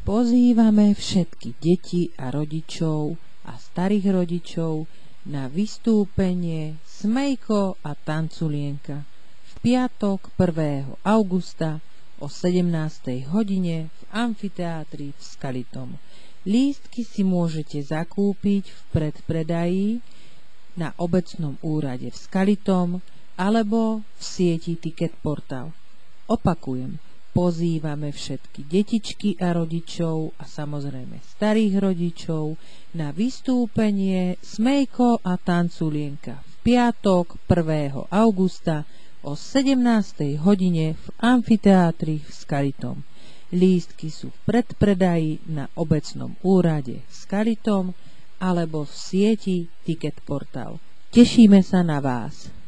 Pozývame všetky deti a rodičov a starých rodičov na vystúpenie Smejko a Tanculienka v piatok 1. augusta o 17. hodine v amfiteátri v Skalitom. Lístky si môžete zakúpiť v predpredaji na obecnom úrade v Skalitom alebo v sieti Ticketportal. Opakujem, pozývame všetky detičky a rodičov a samozrejme starých rodičov na vystúpenie Smejko a Tanculienka v piatok 1. augusta o 17. hodine v amfiteátri v Skalitom. Lístky sú v predpredaji na obecnom úrade v Skalitom alebo v sieti Ticketportal. Tešíme sa na vás.